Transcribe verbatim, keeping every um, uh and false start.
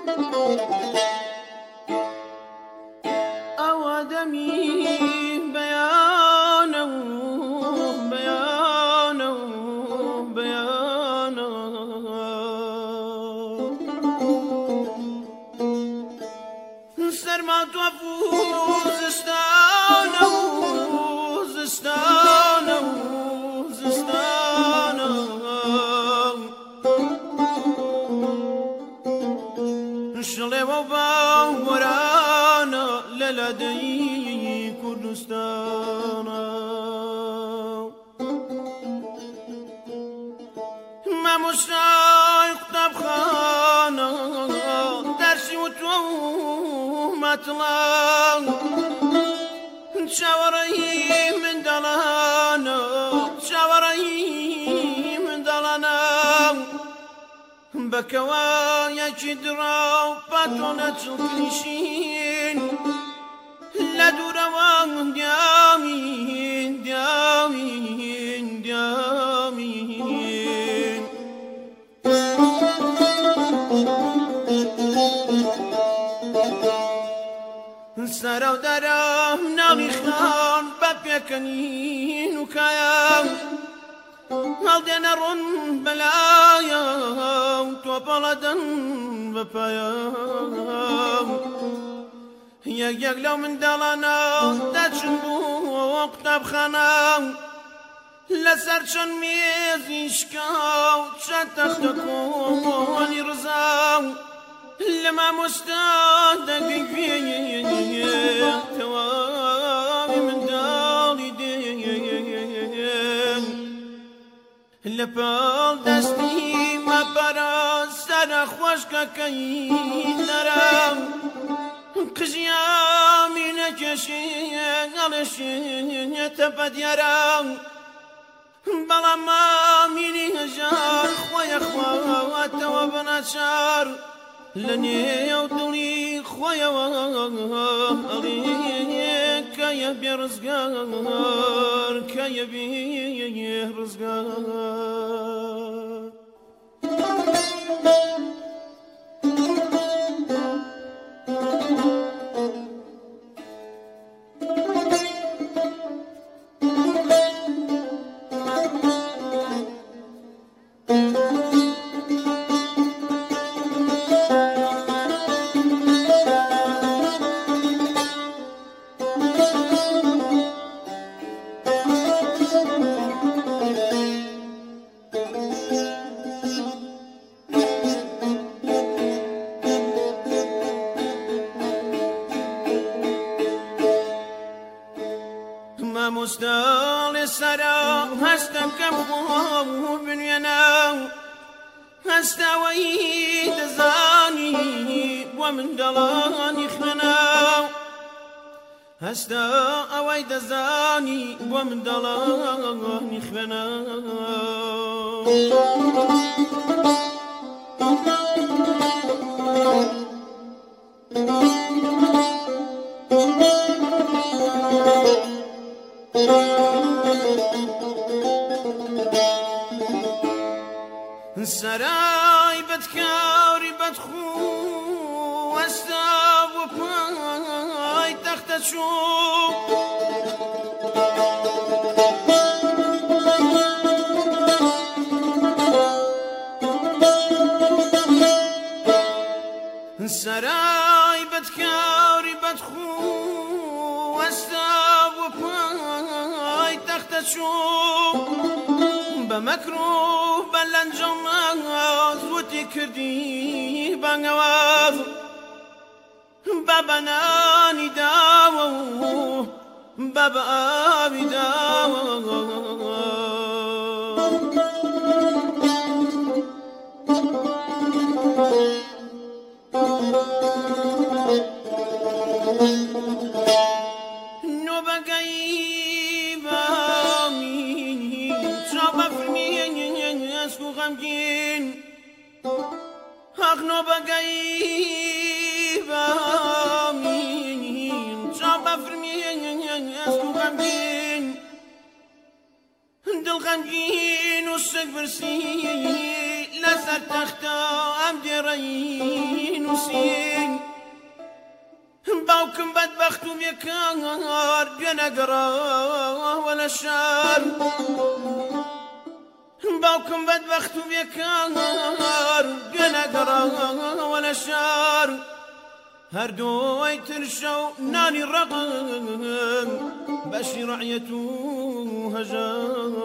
مشتاق طبخانه درسي وتومتلان شاوري من دلانا شاوري من دلانا بكوايا كدرا باتونا تشوفنيشين لا دوروان ديامين ديامين ديامين سرو درام نامی خان بپیکنین و کایم هل دینا رون بلایم تو بلدن بپایم یک یک لو من دلانا دچن بو قطب خانم لسر چون میزیش کاو چند تخت کونی رزاو لما مستعد فيه توامي من دالي دين لبال دستي ما برا سر خوشك كي نرام قزيامي نكشي غلشي تبد يرام بلا ما ميني هجار خويا خوات وبنا شار لني ودلي خويا وغاليك يا برزقار كيا برزقار مستال سرا هستم كم خواب بنينا هستا ويد زاني ومن دلاني خنا هستا ويد زاني ومن دلاني خنا سراي بتكاوري بدخو واستاب وباي تحت شوق سراي بتكاوري بدخو واستاب وباي تحت شوق بمكروه بلنجم زوتي كردي بانواز بابا ناني داو بابا ابي داو نو بقاي غمگین حق نو بگی بامین چا بفرمین اسکو غمگین دل غمگین و سگ برسی لسر تختا ام دیرین نووسین باوکم بەدبەخت و بێکار گوێ نەگەڕاوە لە شار باوکم بەدبەخت و بێکار گوێ نەگەڕاوە لە شار هەردووی ترشە و نانی ڕەقم بەشی ڕەعیەت و هەژار